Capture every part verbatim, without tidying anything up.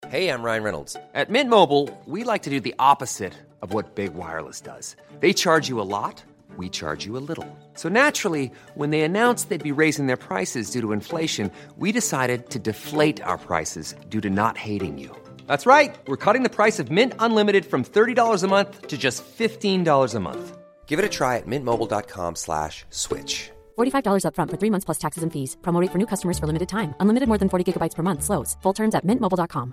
Hey, I'm Ryan Reynolds. At Mint Mobile, we like to do the opposite of what Big Wireless does. They charge you a lot, we charge you a little. So naturally, when they announced they'd be raising their prices due to inflation, we decided to deflate our prices due to not hating you. That's right. We're cutting the price of Mint Unlimited from thirty dollars a month to just fifteen dollars a month. Give it a try at mintmobile.com slash switch. forty-five dollars up front for three months plus taxes and fees. Promo rate for new customers for limited time. Unlimited more than forty gigabytes per month. Slows full terms at mint mobile dot com.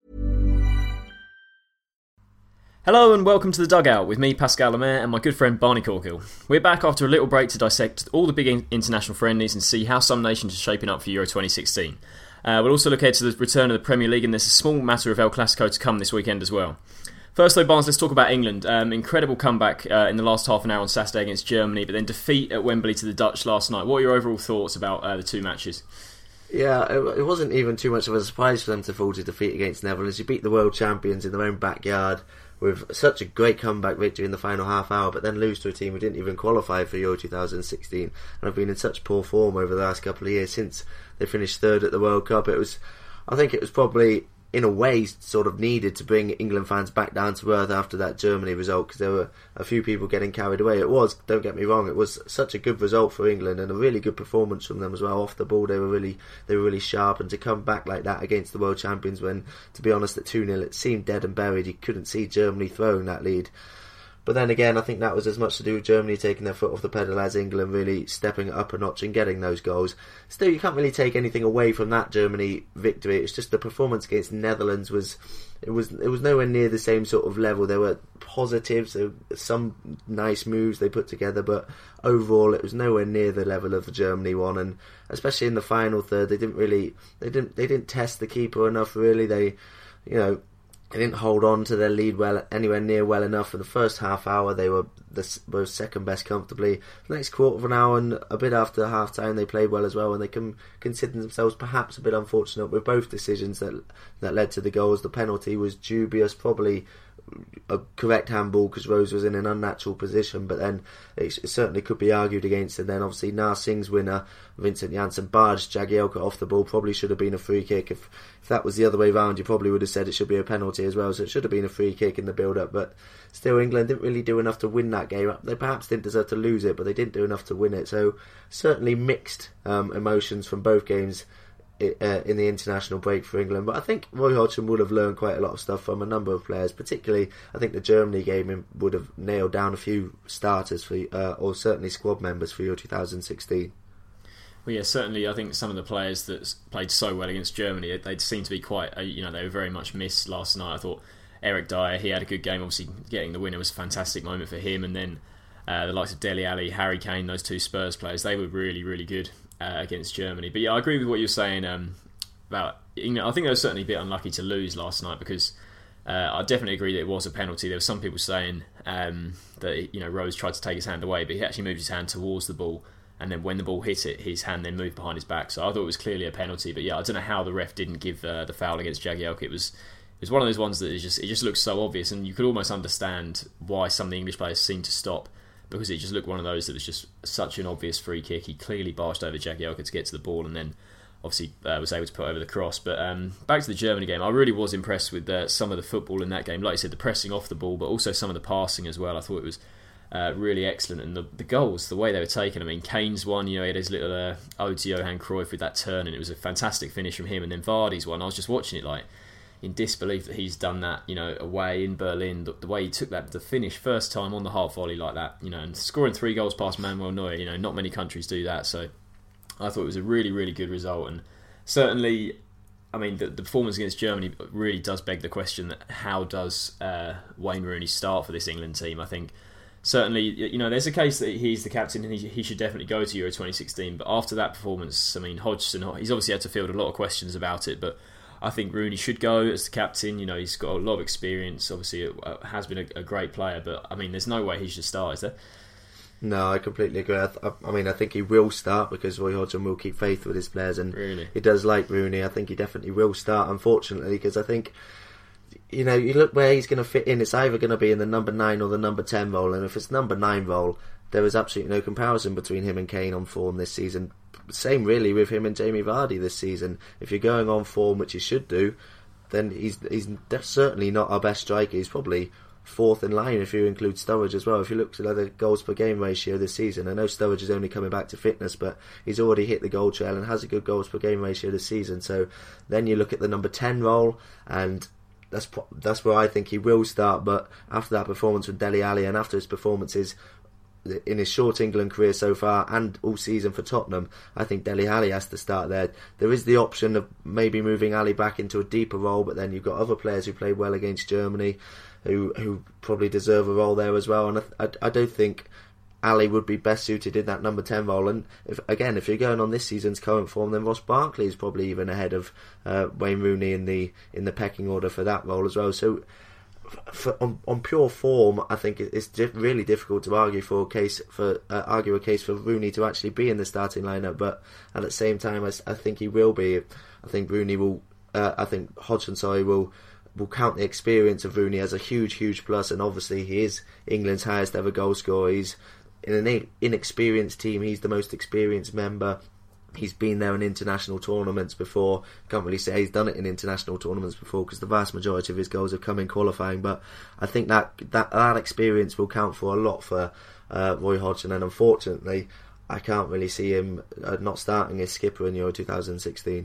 Hello and welcome to The Dugout with me, Pascal Lemaire, and my good friend Barney Corkill. We're back after a little break to dissect all the big international friendlies and see how some nations are shaping up for Euro twenty sixteen. Uh, we'll also look ahead to the return of the Premier League, and there's a small matter of El Clasico to come this weekend as well. First though, Barnes, let's talk about England. Um, incredible comeback uh, in the last half an hour on Saturday against Germany, but then defeat at Wembley to the Dutch last night. What are your overall thoughts about uh, the two matches? Yeah, it wasn't even too much of a surprise for them to fall to defeat against Netherlands. You beat the world champions in their own backyard with such a great comeback victory in the final half hour, but then lose to a team who didn't even qualify for Euro twenty sixteen and have been in such poor form over the last couple of years since they finished third at the World Cup. It was, I think it was probably in a way sort of needed to bring England fans back down to earth after that Germany result, because there were a few people getting carried away. It was, don't get me wrong, it was such a good result for England and a really good performance from them as well. Off the ball they were really they were really sharp, and to come back like that against the world champions when, to be honest, at two nil it seemed dead and buried. You couldn't see Germany throwing that lead. But then again, I think that was as much to do with Germany taking their foot off the pedal as England really stepping it up a notch and getting those goals. Still, you can't really take anything away from that Germany victory. It's just the performance against Netherlands was it was it was nowhere near the same sort of level. There were positives, there were some nice moves they put together, but overall it was nowhere near the level of the Germany one. And especially in the final third, they didn't really they didn't they didn't test the keeper enough. Really, they you know. They didn't hold on to their lead well anywhere near well enough. For the first half hour, they were the were second best comfortably. The next quarter of an hour and a bit after half time, they played well as well, and they can consider themselves perhaps a bit unfortunate with both decisions that that led to the goals. The penalty was dubious, probably a correct handball because Rose was in an unnatural position, but then it certainly could be argued against. And then obviously Na Singh's winner, Vincent Janssen, barged Jagielka off the ball, probably should have been a free kick. If, if that was the other way round, you probably would have said it should be a penalty as well, so it should have been a free kick in the build-up. But still, England didn't really do enough to win that game. They perhaps didn't deserve to lose it, but they didn't do enough to win it. So certainly mixed um, emotions from both games Uh, in the international break for England. But I think Roy Hodgson would have learned quite a lot of stuff from a number of players. Particularly, I think the Germany game would have nailed down a few starters for, uh, or certainly squad members for Euro twenty sixteen. Well, yeah, certainly. I think some of the players that played so well against Germany, they seemed to be quite, you know, they were very much missed last night. I thought Eric Dyer, he had a good game. Obviously, getting the winner was a fantastic moment for him. And then uh, the likes of Dele Alli, Harry Kane, those two Spurs players, they were really, really good Uh, against Germany. But yeah, I agree with what you're saying um, about, you know, I think they were certainly a bit unlucky to lose last night, because uh, I definitely agree that it was a penalty. There were some people saying um, that, you know, Rose tried to take his hand away, but he actually moved his hand towards the ball, and then when the ball hit it, his hand then moved behind his back. So I thought it was clearly a penalty. But yeah, I don't know how the ref didn't give uh, the foul against Jagielka. It was it was one of those ones that is just it just looks so obvious, and you could almost understand why some of the English players seemed to stop, because it just looked one of those that was just such an obvious free kick. He clearly barged over Jagielka to get to the ball, and then obviously uh, was able to put over the cross. But um, back to the Germany game, I really was impressed with uh, some of the football in that game. Like I said, the pressing off the ball, but also some of the passing as well. I thought it was uh, really excellent. And the, the goals, the way they were taken, I mean, Kane's one, you know, he had his little uh, ode to Johan Cruyff with that turn, and it was a fantastic finish from him. And then Vardy's one, I was just watching it like in disbelief that he's done that, you know, away in Berlin. The, the way he took that, the finish first time on the half volley like that, you know, and scoring three goals past Manuel Neuer, you know, not many countries do that. So I thought it was a really, really good result. And certainly, I mean, the, the performance against Germany really does beg the question that how does uh, Wayne Rooney start for this England team? I think certainly, you know, there's a case that he's the captain and he, he should definitely go to Euro twenty sixteen. But after that performance, I mean, Hodgson, he's obviously had to field a lot of questions about it, but I think Rooney should go as the captain. You know, he's got a lot of experience. Obviously, it has been a, a great player, but I mean, there's no way he should start, is there? No, I completely agree. I, th- I mean, I think he will start because Roy Hodgson will keep faith with his players, and really? He does like Rooney. I think he definitely will start, unfortunately, because I think, you know, you look where he's going to fit in. It's either going to be in the number nine or the number ten role, and if it's number nine role, there is absolutely no comparison between him and Kane on form this season. Same really with him and Jamie Vardy this season. If you're going on form, which you should do, then he's he's certainly not our best striker. He's probably fourth in line if you include Sturridge as well. If you look at the goals per game ratio this season, I know Sturridge is only coming back to fitness, but he's already hit the goal trail and has a good goals per game ratio this season. So then you look at the number ten role, and that's that's where I think he will start. But after that performance with Dele Alli, and after his performances in his short England career so far and all season for Tottenham, I think Dele Alli has to start there. There is the option of maybe moving Ali back into a deeper role, but then you've got other players who played well against Germany who who probably deserve a role there as well. And I, I, I don't think Ali would be best suited in that number ten role. And if, again, if you're going on this season's current form, then Ross Barkley is probably even ahead of uh, Wayne Rooney in the in the pecking order for that role as well. So For, on, on pure form, I think it's di- really difficult to argue for a case for uh, argue a case for Rooney to actually be in the starting lineup. But at the same time, I, I think he will be. I think Rooney will. Uh, I think Hodgson, sorry, will will count the experience of Rooney as a huge, huge plus. And obviously, he is England's highest ever goal scorer. He's in an inexperienced team. He's the most experienced member. He's been there in international tournaments before. Can't really say he's done it in international tournaments before because the vast majority of his goals have come in qualifying. But I think that that, that experience will count for a lot for uh, Roy Hodgson. And unfortunately, I can't really see him uh, not starting as skipper in Euro twenty sixteen.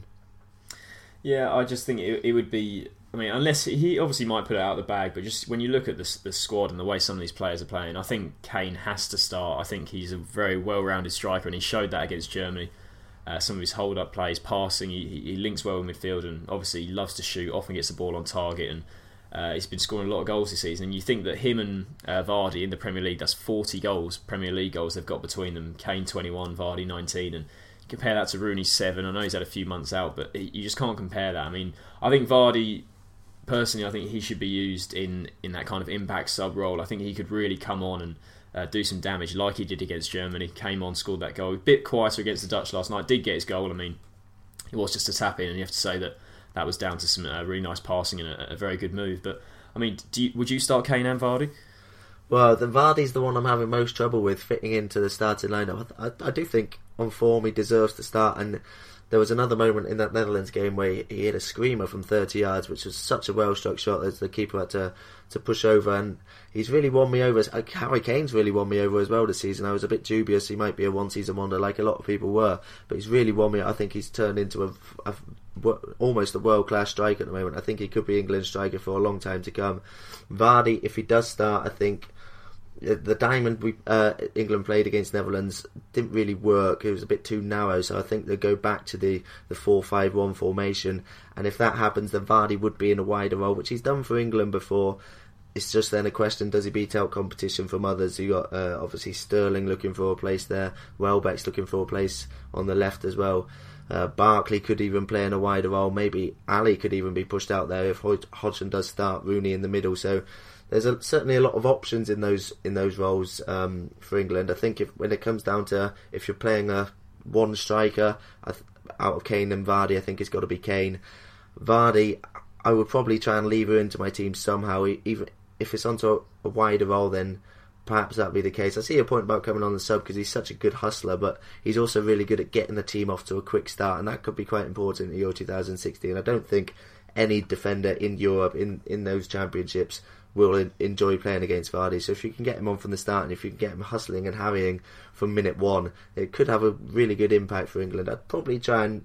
Yeah, I just think it, it would be... I mean, unless he obviously might put it out of the bag, but just when you look at the, the squad and the way some of these players are playing, I think Kane has to start. I think he's a very well-rounded striker, and he showed that against Germany. Uh, some of his hold-up plays, passing, he, he links well in midfield, and obviously he loves to shoot, often gets the ball on target, and uh, he's been scoring a lot of goals this season. And you think that him and uh, Vardy in the Premier League, that's forty goals, Premier League goals they've got between them. Kane twenty-one, Vardy nineteen, and compare that to Rooney's seven. I know he's had a few months out, but you just can't compare that. I mean, I think Vardy, personally, I think he should be used in, in that kind of impact sub-role. I think he could really come on and Uh, do some damage like he did against Germany. Came on, scored that goal. A bit quieter against the Dutch last night. Did get his goal. I mean, it was just a tap in, and you have to say that that was down to some uh, really nice passing and a, a very good move. But I mean, do you, would you start Kane and Vardy? Well, the Vardy's the one I'm having most trouble with fitting into the starting lineup. I, I, I do think on form he deserves to start, and there was another moment in that Netherlands game where he, he hit a screamer from thirty yards, which was such a well-struck shot that the keeper had to, to push over, and he's really won me over. Harry Kane's really won me over as well this season. I was a bit dubious he might be a one-season wonder like a lot of people were, but he's really won me. I think he's turned into a, a almost a world-class striker at the moment. I think he could be England's striker for a long time to come. Vardy, if he does start, I think the diamond we uh, England played against Netherlands didn't really work. It was a bit too narrow, so I think they'll go back to the, the four five one formation, and if that happens, then Vardy would be in a wider role, which he's done for England before. It's just then a question, does he beat out competition from others? You got uh, obviously Sterling looking for a place there, Welbeck's looking for a place on the left as well. Uh, Barkley could even play in a wider role. Maybe Ali could even be pushed out there if Hodgson does start, Rooney in the middle. So there's a, certainly a lot of options in those in those roles um, for England. I think if when it comes down to if you're playing a one striker I th- out of Kane and Vardy, I think it's got to be Kane. Vardy, I would probably try and lever into my team somehow. Even if it's onto a, a wider role, then perhaps that'd be the case. I see your point about coming on the sub because he's such a good hustler, but he's also really good at getting the team off to a quick start, and that could be quite important in Euro twenty sixteen. I don't think any defender in Europe in, in those championships will enjoy playing against Vardy. So if you can get him on from the start, and if you can get him hustling and harrying from minute one, it could have a really good impact for England. I'd probably try and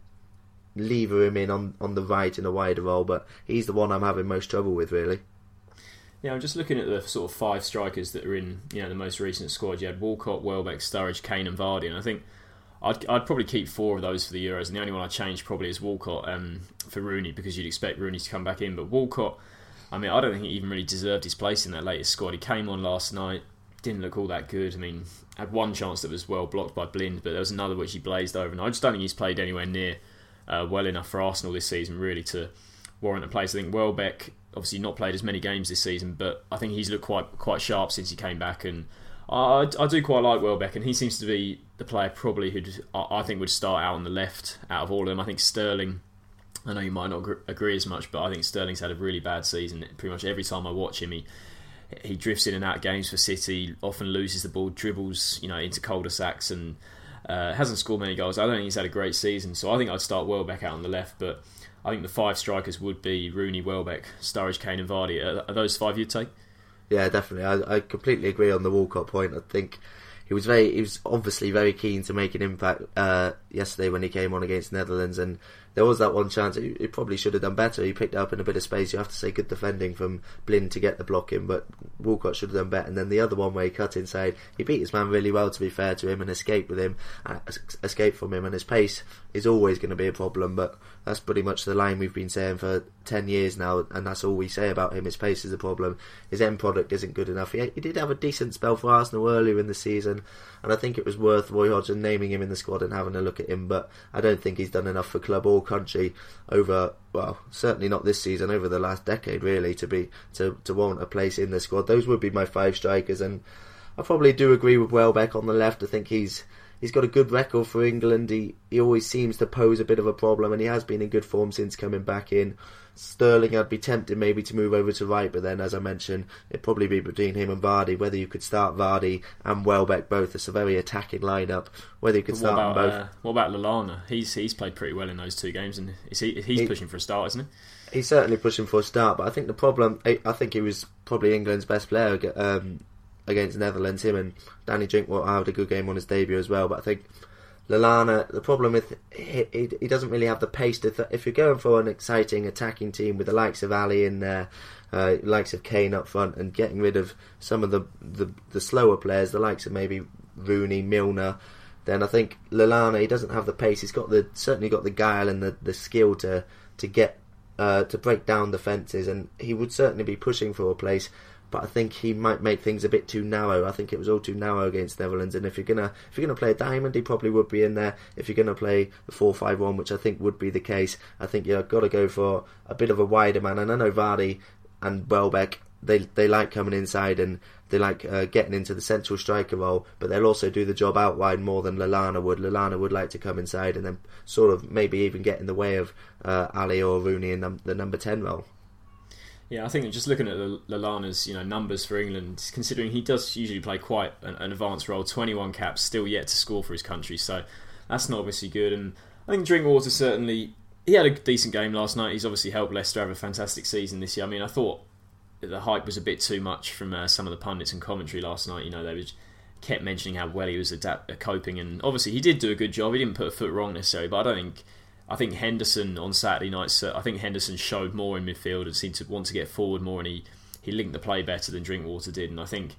lever him in on, on the right in a wider role, but he's the one I'm having most trouble with, really. Yeah, I'm just looking at the sort of five strikers that are in, you know, the most recent squad. You had Walcott, Welbeck, Sturridge, Kane and Vardy, and I think I'd, I'd probably keep four of those for the Euros, and the only one I'd change probably is Walcott um, for Rooney, because you'd expect Rooney to come back in. But Walcott, I mean, I don't think he even really deserved his place in that latest squad. He came on last night, didn't look all that good. I mean, had one chance that was well blocked by Blind, but there was another which he blazed over. And I just don't think he's played anywhere near uh, well enough for Arsenal this season, really, to warrant a place. I think Welbeck, obviously not played as many games this season, but I think he's looked quite quite sharp since he came back. And I, I do quite like Welbeck, and he seems to be the player probably who I think would start out on the left out of all of them. I think Sterling, I know you might not agree as much, but I think Sterling's had a really bad season. Pretty much every time I watch him, he he drifts in and out of games for City, often loses the ball, dribbles, you know, into cul-de-sacs, and uh, hasn't scored many goals. I don't think he's had a great season, so I think I'd start Welbeck out on the left. But I think the five strikers would be Rooney, Welbeck, Sturridge, Kane and Vardy. Are, are those five you'd take? Yeah, definitely. I, I completely agree on the Walcott point. I think he was very, he was obviously very keen to make an impact uh, yesterday when he came on against Netherlands, and there was that one chance. He, he probably should have done better. He picked it up in a bit of space. You have to say good defending from Blind to get the block in, but Walcott should have done better. And then the other one where he cut inside, he beat his man really well, to be fair to him, and escaped with him, uh, escaped from him. And his pace is always going to be a problem, but that's pretty much the line we've been saying for ten years now, and that's all we say about him. His pace is a problem. His end product isn't good enough. He, he did have a decent spell for Arsenal earlier in the season, and I think it was worth Roy Hodgson naming him in the squad and having a look at him, but I don't think he's done enough for club or country over, well, certainly not this season, over the last decade really, to be to, to warrant a place in the squad. Those would be my five strikers, and I probably do agree with Welbeck on the left. I think he's He's got a good record for England. He, he always seems to pose a bit of a problem, and he has been in good form since coming back in. Sterling, I'd be tempted maybe to move over to right, but then, as I mentioned, it'd probably be between him and Vardy. Whether you could start Vardy and Welbeck both, it's a very attacking lineup. Whether you could But start what about, them both. Uh, what about Lallana? He's he's played pretty well in those two games, and is he, he's He- pushing for a start, isn't he? He's certainly pushing for a start, but I think the problem, I I think he was probably England's best player um, against Netherlands. Him and Danny Drinkwater had a good game on his debut as well, but I think Lallana, the problem with he, he, he doesn't really have the pace to th- if you're going for an exciting attacking team with the likes of Ali in there, uh, likes of Kane up front, and getting rid of some of the, the, the slower players, the likes of maybe Rooney, Milner, then I think Lallana, he doesn't have the pace. He's got the certainly got the guile and the, the skill to to get uh, to break down defences, and he would certainly be pushing for a place. But I think he might make things a bit too narrow. I think it was all too narrow against Netherlands. And if you're gonna if you're gonna play a diamond, he probably would be in there. If you're gonna play the four five one, which I think would be the case, I think you've got to go for a bit of a wider man. And I know Vardy and Welbeck, they they like coming inside and they like uh, getting into the central striker role, but they'll also do the job out wide more than Lallana would. Lallana would like to come inside and then sort of maybe even get in the way of uh, Ali or Rooney in num- the number ten role. Yeah, I think just looking at Lallana's you know numbers for England, considering he does usually play quite an, an advanced role, twenty-one caps, still yet to score for his country, so that's not obviously good. And I think Drinkwater certainly, he had a decent game last night. He's obviously helped Leicester have a fantastic season this year. I mean, I thought the hype was a bit too much from uh, some of the pundits and commentary last night. You know, they was, kept mentioning how well he was adapt- uh, coping, and obviously he did do a good job. He didn't put a foot wrong necessarily, but I don't think. I think Henderson on Saturday night. I think Henderson showed more in midfield and seemed to want to get forward more, and he, he linked the play better than Drinkwater did. And I think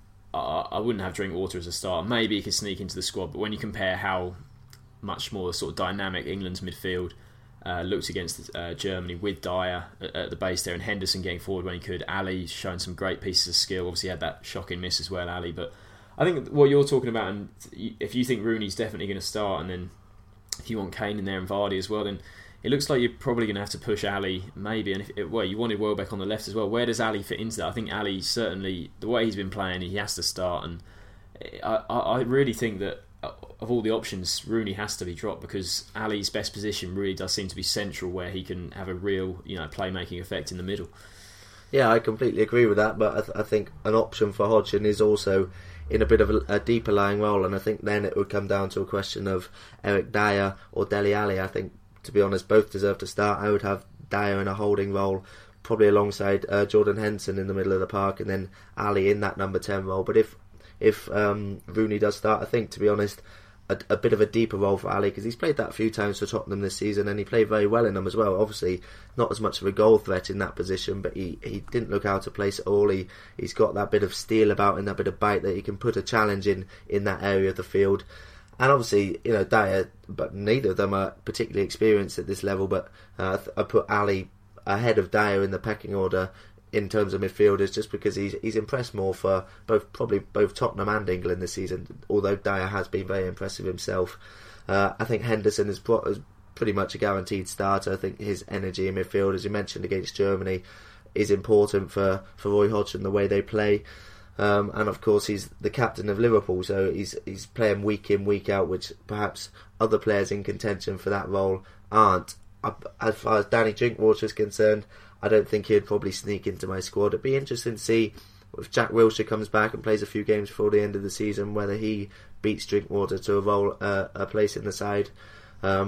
uh, I wouldn't have Drinkwater as a starter. Maybe he could sneak into the squad, but when you compare how much more sort of dynamic England's midfield uh, looked against uh, Germany with Dyer at, at the base there, and Henderson getting forward when he could, Ali showing some great pieces of skill. Obviously had that shocking miss as well, Ali. But I think what you're talking about, and if you think Rooney's definitely going to start, and then if you want Kane in there and Vardy as well, then it looks like you're probably going to have to push Ali, maybe. And if it, well, you wanted Welbeck on the left as well. Where does Ali fit into that? I think Ali certainly, the way he's been playing, he has to start. And I, I, I really think that of all the options, Rooney has to be dropped, because Ali's best position really does seem to be central, where he can have a real, you know, playmaking effect in the middle. Yeah, I completely agree with that, but I, th- I think an option for Hodgson is also in a bit of a, a deeper lying role, and I think then it would come down to a question of Eric Dyer or Dele Alli. I think, to be honest, both deserve to start. I would have Dyer in a holding role, probably alongside uh, Jordan Henderson in the middle of the park, and then Ali in that number ten role. But if if um, Rooney does start, I think, to be honest, a, a bit of a deeper role for Ali, because he's played that a few times for Tottenham this season, and he played very well in them as well. Obviously not as much of a goal threat in that position, but he, he didn't look out of place at all. He, he's got that bit of steel about him, that bit of bite, that he can put a challenge in in that area of the field. And obviously, you know, Dyer, but neither of them are particularly experienced at this level, but uh, I put Ali ahead of Dyer in the pecking order in terms of midfielders, just because he's he's impressed more for both probably both Tottenham and England this season, although Dyer has been very impressive himself. Uh, I think Henderson is, pro- is pretty much a guaranteed starter. I think his energy in midfield, as you mentioned against Germany, is important for, for Roy Hodgson, the way they play. Um, and of course he's the captain of Liverpool, so he's he's playing week in, week out, which perhaps other players in contention for that role aren't. As far as Danny Drinkwater is concerned, I don't think he'd probably sneak into my squad. It'd be interesting to see if Jack Wilshere comes back and plays a few games before the end of the season, whether he beats Drinkwater to a role, uh, a place in the side. Um, but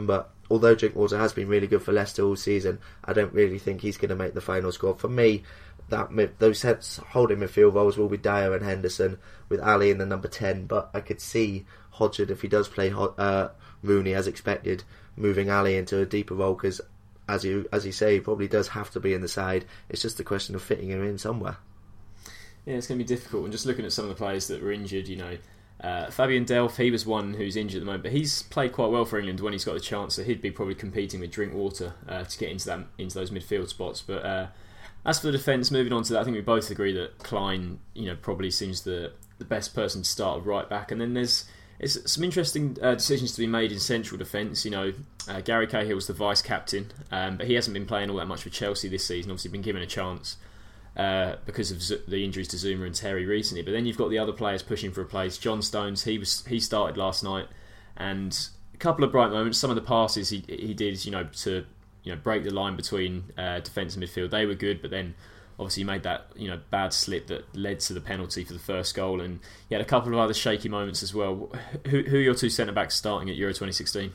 although Drinkwater has been really good for Leicester all season, I don't really think he's going to make the final squad. For me, that mid, those heads holding midfield roles will be Dyer and Henderson, with Ali in the number ten. But I could see Hodgson, if he does play uh, Rooney as expected, moving Ali into a deeper role, because as you as you say, he probably does have to be in the side. It's just a question of fitting him in somewhere. Yeah, it's going to be difficult. And just looking at some of the players that were injured, you know, uh, Fabian Delph, he was one who's injured at the moment, but he's played quite well for England when he's got the chance. So he'd be probably competing with Drinkwater uh, to get into that into those midfield spots. But uh, as for the defence, moving on to that, I think we both agree that Klein, you know, probably seems the the best person to start at right back. And then there's It's some interesting uh, decisions to be made in central defence. You know, uh, Gary Cahill's the vice captain, um, but he hasn't been playing all that much for Chelsea this season. Obviously, been given a chance uh, because of Z- the injuries to Zuma and Terry recently. But then you've got the other players pushing for a place. John Stones, he was he started last night, and a couple of bright moments. Some of the passes he he did, you know, to you know break the line between uh, defence and midfield, they were good. But then obviously he made that you know bad slip that led to the penalty for the first goal, and he had a couple of other shaky moments as well. Who, who are your two centre backs starting at Euro twenty sixteen?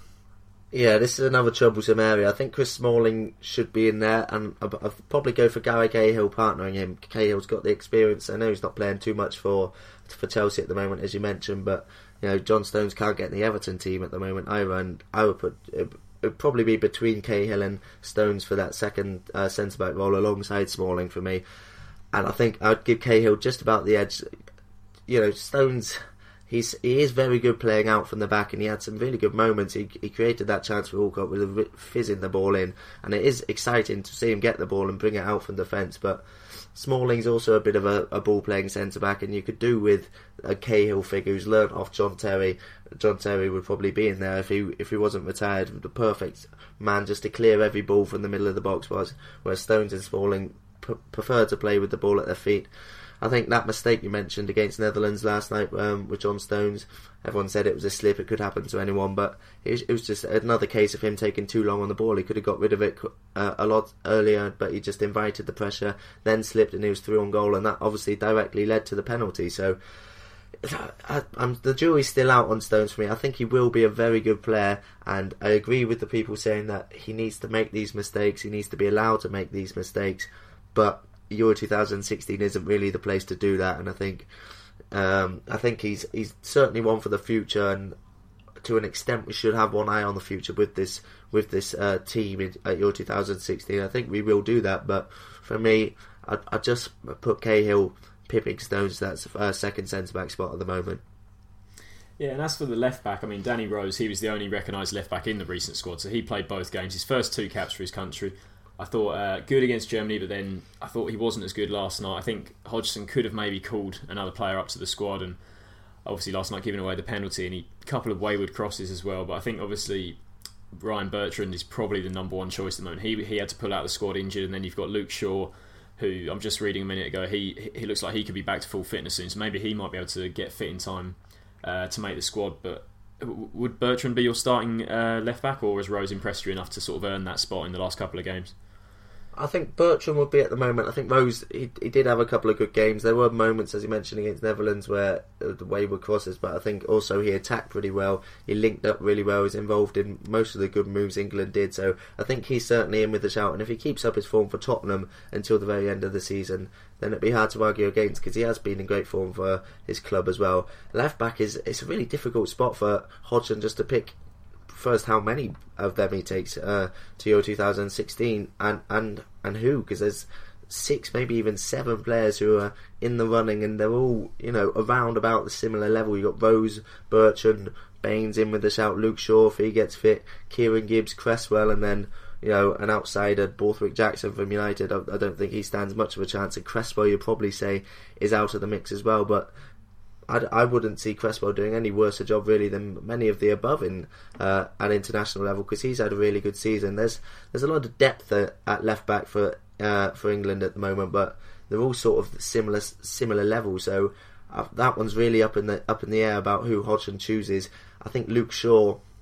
Yeah, this is another troublesome area. I think Chris Smalling should be in there, and I'd, I'd probably go for Gary Cahill partnering him. Cahill's got the experience. I know he's not playing too much for for Chelsea at the moment, as you mentioned, but you know John Stones can't get in the Everton team at the moment either, and I would put it would probably be between Cahill and Stones for that second uh, centre back role alongside Smalling for me. And I think I'd give Cahill just about the edge. You know, Stones, he's he is very good playing out from the back, and he had some really good moments. He he created that chance for Walcott with a fizzing the ball in, and it is exciting to see him get the ball and bring it out from defence. But Smalling's also a bit of a, a ball playing centre back, and you could do with a Cahill figure who's learnt off John Terry. John Terry would probably be in there if he if he wasn't retired. The perfect man just to clear every ball from the middle of the box was, where Stones and Smalling p- prefer to play with the ball at their feet. I think that mistake you mentioned against Netherlands last night um, with John Stones, everyone said it was a slip, it could happen to anyone, but it was, it was just another case of him taking too long on the ball. He could have got rid of it uh, a lot earlier, but he just invited the pressure, then slipped, and he was through on goal, and that obviously directly led to the penalty. So I, I'm, the jury's still out on Stones for me. I think he will be a very good player, and I agree with the people saying that he needs to make these mistakes, he needs to be allowed to make these mistakes, but Euro twenty sixteen isn't really the place to do that, and I think um, I think he's he's certainly one for the future, and to an extent we should have one eye on the future with this with this uh, team in, at Euro twenty sixteen. I think we will do that, but for me, I I just put Cahill, pipping Stones. That's uh, second centre back spot at the moment. Yeah, and as for the left back, I mean Danny Rose, he was the only recognised left back in the recent squad, so he played both games. His first two caps for his country. I thought uh, good against Germany, but then I thought he wasn't as good last night. I think Hodgson could have maybe called another player up to the squad, and obviously last night giving away the penalty, and he, a couple of wayward crosses as well. But I think obviously Ryan Bertrand is probably the number one choice at the moment. He he had to pull out the squad injured, and then you've got Luke Shaw, who I'm just reading a minute ago, he he looks like he could be back to full fitness soon, so maybe he might be able to get fit in time uh, to make the squad. But would Bertrand be your starting uh, left back, or has Rose impressed you enough to sort of earn that spot in the last couple of games? I think Bertrand would be at the moment. I think Rose, he, he did have a couple of good games. There were moments, as you mentioned, against Netherlands where uh, the wayward crosses, but I think also he attacked pretty well. He linked up really well. He was involved in most of the good moves England did. So I think he's certainly in with the shout. And if he keeps up his form for Tottenham until the very end of the season, then it'd be hard to argue against, because he has been in great form for his club as well. Left back is it's a really difficult spot for Hodgson just to pick first how many of them he takes uh, to Euro twenty sixteen, and and and who, because there's six, maybe even seven players who are in the running, and they're all, you know, around about the similar level. You got Rose, Bertrand, Baines in with the shout, Luke Shaw if he gets fit, Kieran Gibbs, Cresswell, and then, you know, an outsider, Borthwick Jackson from United. I, I don't think he stands much of a chance, and Cresswell you'd probably say is out of the mix as well, but I'd, I wouldn't see Cresswell doing any worse a job really than many of the above in uh, at international level, because he's had a really good season. There's there's a lot of depth at, at left back for uh, for England at the moment, but they're all sort of similar similar levels. So uh, that one's really up in the up in the air about who Hodgson chooses. I think Luke Shaw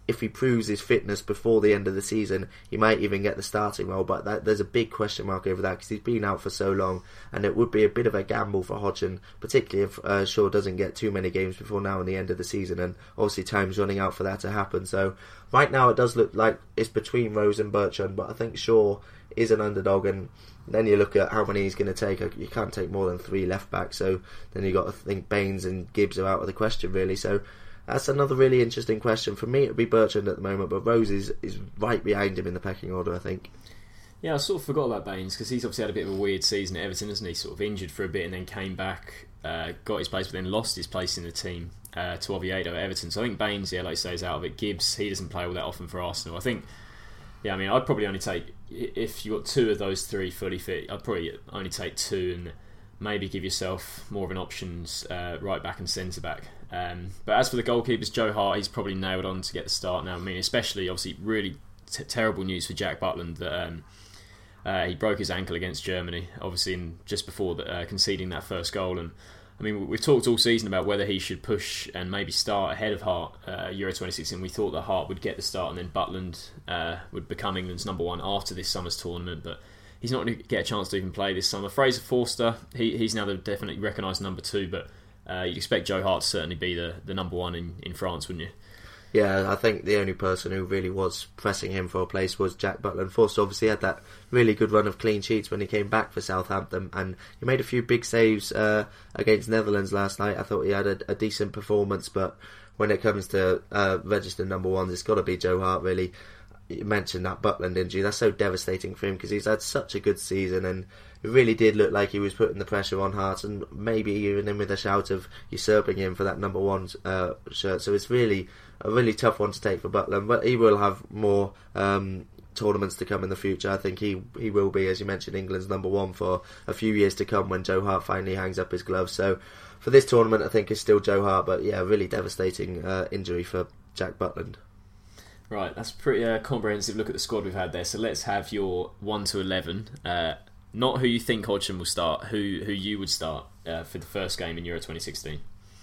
if he proves his fitness before the end of the season, he might even get the starting role, but that, there's a big question mark over that because he's been out for so long, and it would be a bit of a gamble for Hodgson, particularly if uh, Shaw doesn't get too many games before now and the end of the season, and obviously time's running out for that to happen. So right now it does look like it's between Rose and Bertrand, but I think Shaw is an underdog, and then you look at how many he's going to take. You can't take more than three left backs, so then you got to think Baines and Gibbs are out of the question really. So that's another really interesting question. For me, it would be Bertrand at the moment, but Rose is, is right behind him in the pecking order, I think. Yeah, I sort of forgot about Baines because he's obviously had a bit of a weird season at Everton, hasn't he? Sort of injured for a bit and then came back, uh, got his place, but then lost his place in the team uh, to Oviedo at Everton. So I think Baines, yeah, like you say, is out of it. Gibbs, he doesn't play all that often for Arsenal. I think, yeah, I mean, I'd probably only take, if you got two of those three fully fit, I'd probably only take two and maybe give yourself more of an options uh, right back and centre back. Um, but as for the goalkeepers, Joe Hart, he's probably nailed on to get the start now. I mean, especially obviously really t- terrible news for Jack Butland that um, uh, he broke his ankle against Germany, obviously in, just before the, uh, conceding that first goal. And I mean, we've talked all season about whether he should push and maybe start ahead of Hart uh, Euro twenty sixteen. We thought that Hart would get the start and then Butland uh, would become England's number one after this summer's tournament, but he's not going to get a chance to even play this summer. Fraser Forster, he, he's now the definitely recognised number two, but uh, you'd expect Joe Hart to certainly be the, the number one in, in France, wouldn't you? Yeah, I think the only person who really was pressing him for a place was Jack Butland. Forster obviously had that really good run of clean sheets when he came back for Southampton, and he made a few big saves uh, against Netherlands last night. I thought he had a, a decent performance, but when it comes to uh, registered number ones, it's got to be Joe Hart, really. You mentioned that Butland injury, that's so devastating for him because he's had such a good season, and it really did look like he was putting the pressure on Hart and maybe even in with a shout of usurping him for that number one uh, shirt. So it's really a really tough one to take for Butland, but he will have more um, tournaments to come in the future. I think he he will be, as you mentioned, England's number one for a few years to come when Joe Hart finally hangs up his gloves. So for this tournament I think it's still Joe Hart, but yeah, really devastating uh, injury for Jack Butland. Right, that's a pretty uh, comprehensive look at the squad we've had there. So let's have your one to eleven. Uh, not who you think Hodgson will start, who who you would start uh, for the first game in Euro twenty sixteen.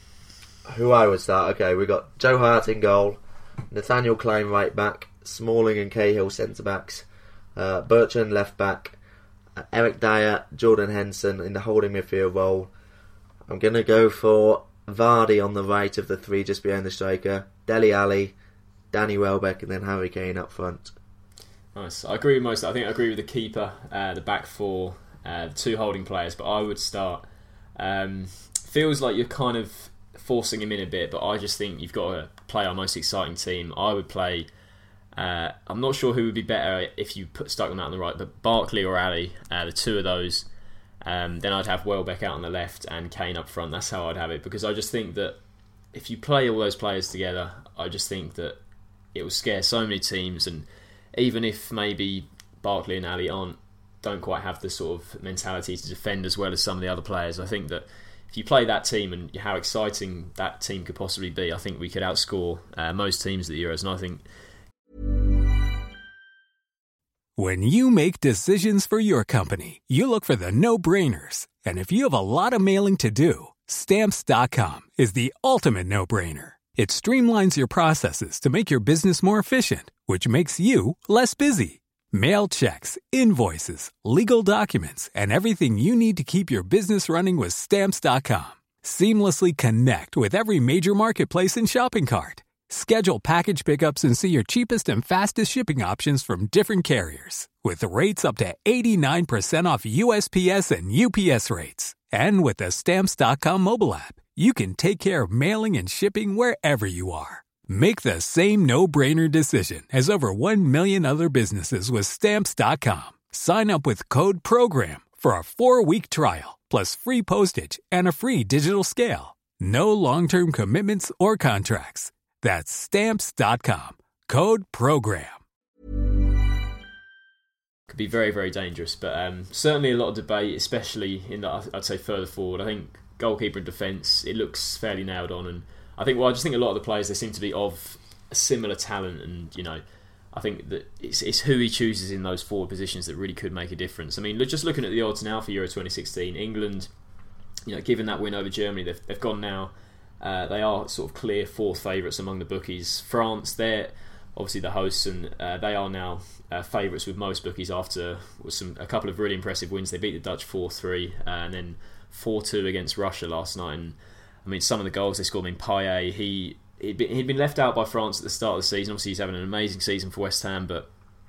Who I would start? Okay, we got Joe Hart in goal, Nathaniel Klein right back, Smalling and Cahill centre backs, uh, Bertrand left back, uh, Eric Dyer, Jordan Henson in the holding midfield role. I'm going to go for Vardy on the right of the three, just behind the striker, Dele Alli, Danny Welbeck, and then Harry Kane up front. Nice. I agree with most. I think I agree with the keeper, uh, the back four, uh, the two holding players. But I would start. Um, feels like you're kind of forcing him in a bit, but I just think you've got to play our most exciting team. I would play. Uh, I'm not sure who would be better if you put stuck them out on the right, but Barkley or Ali, uh, the two of those. Um, then I'd have Welbeck out on the left and Kane up front. That's how I'd have it, because I just think that if you play all those players together, I just think that it will scare so many teams, and even if maybe Barkley and Ali aren't don't quite have the sort of mentality to defend as well as some of the other players, I think that if you play that team and how exciting that team could possibly be, I think we could outscore uh, most teams at the Euros. And I think when you make decisions for your company, you look for the no-brainers. And if you have a lot of mailing to do, Stamps dot com is the ultimate no-brainer. It streamlines your processes to make your business more efficient, which makes you less busy. Mail checks, invoices, legal documents, and everything you need to keep your business running with Stamps dot com. Seamlessly connect with every major marketplace and shopping cart. Schedule package pickups and see your cheapest and fastest shipping options from different carriers, with rates up to eighty-nine percent off U S P S and U P S rates. And with the Stamps dot com mobile app, you can take care of mailing and shipping wherever you are. Make the same no-brainer decision as over one million other businesses with Stamps dot com. Sign up with code PROGRAM for a four-week trial, plus free postage and a free digital scale. No long-term commitments or contracts. That's Stamps dot com. Code PROGRAM. Could be very, very dangerous, but um, certainly a lot of debate, especially in the, I'd say further forward. I think goalkeeper and defence, it looks fairly nailed on, and I think well, I just think a lot of the players, they seem to be of a similar talent, and you know, I think that it's, it's who he chooses in those forward positions that really could make a difference. I mean, just looking at the odds now for Euro twenty sixteen, England, you know, given that win over Germany, they've, they've gone now. Uh, they are sort of clear fourth favourites among the bookies. France, they're obviously the hosts, and uh, they are now uh, favourites with most bookies after some a couple of really impressive wins. They beat the Dutch four three uh, and then four two against Russia last night. And I mean, some of the goals they scored. I mean, Payet, he he'd been, he'd been left out by France at the start of the season. Obviously, he's having an amazing season for West Ham, but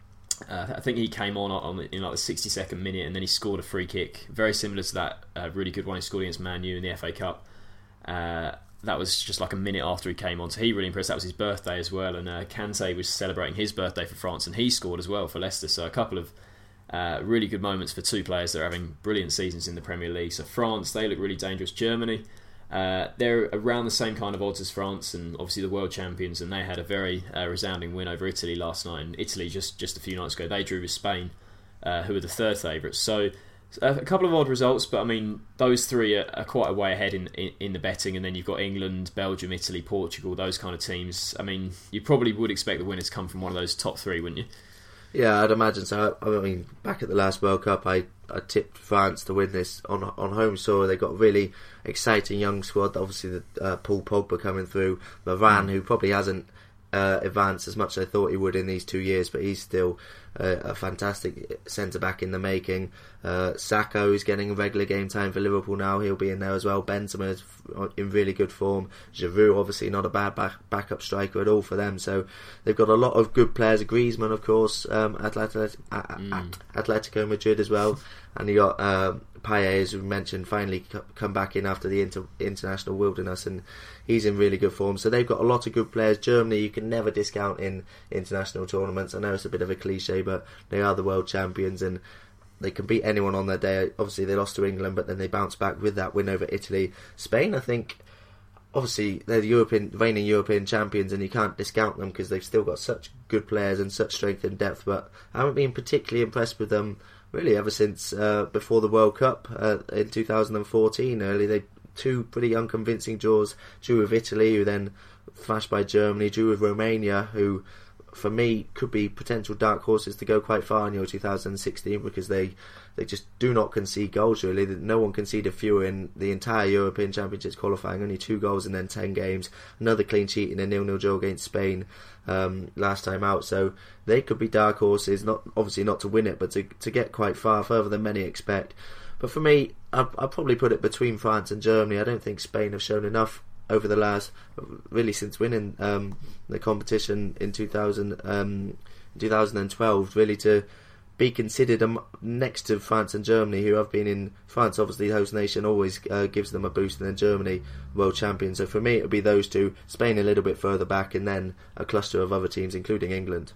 uh, I think he came on, on in like the sixty-second minute, and then he scored a free kick, very similar to that uh, really good one he scored against Man U in the F A Cup. Uh, that was just like a minute after he came on, so he really impressed. That was his birthday as well, and uh, Kante was celebrating his birthday for France, and he scored as well for Leicester. So a couple of uh, really good moments for two players that are having brilliant seasons in the Premier League. So France, they look really dangerous. Germany, uh, they're around the same kind of odds as France, and obviously the world champions, and they had a very uh, resounding win over Italy last night. And Italy, just, just a few nights ago, they drew with Spain, uh, who were the third favourites. So a couple of odd results, but I mean, those three are, are quite a way ahead in, in, in the betting, and then you've got England, Belgium, Italy, Portugal, those kind of teams. I mean, you probably would expect the winner to come from one of those top three, wouldn't you? Yeah, I'd imagine so. I mean, back at the last World Cup, I, I tipped France to win this on on home soil. They got a really exciting young squad. Obviously, the, uh, Paul Pogba coming through, Varane, mm. who probably hasn't uh, advanced as much as I thought he would in these two years, but he's still uh, a fantastic centre-back in the making. Uh, Saka is getting regular game time for Liverpool now. He'll be in there as well. Benzema is in really good form. Giroud, obviously not a bad back, backup striker at all for them. So they've got a lot of good players. Griezmann, of course, um, Atlet- mm. Atletico Madrid as well. And you got uh, Payet, as we mentioned, finally come back in after the inter- international wilderness, and he's in really good form. So they've got a lot of good players. Germany, you can never discount in international tournaments. I know it's a bit of a cliche, but they are the world champions, and they can beat anyone on their day. Obviously, they lost to England, but then they bounced back with that win over Italy. Spain, I think, obviously, they're the European, reigning European champions, and you can't discount them because they've still got such good players and such strength and depth, but I haven't been particularly impressed with them really ever since uh, before the World Cup uh, in two thousand fourteen. Early, they two pretty unconvincing draws. Drew with Italy, who then thrashed by Germany. Drew with Romania, who for me could be potential dark horses to go quite far in Euro two thousand sixteen, because they they just do not concede goals really. No one conceded fewer in the entire European Championships qualifying, only two goals in then ten games. Another clean sheet in a nil nil draw against Spain um, last time out. So they could be dark horses, not obviously not to win it, but to, to get quite far, further than many expect. But for me, I'd, I'd probably put it between France and Germany. I don't think Spain have shown enough over the last, really since winning um, the competition in two thousand, um, twenty twelve, really to be considered um, next to France and Germany, who have been in France, obviously the host nation, always uh, gives them a boost, and then Germany, world champions. So for me, it would be those two, Spain a little bit further back, and then a cluster of other teams, including England.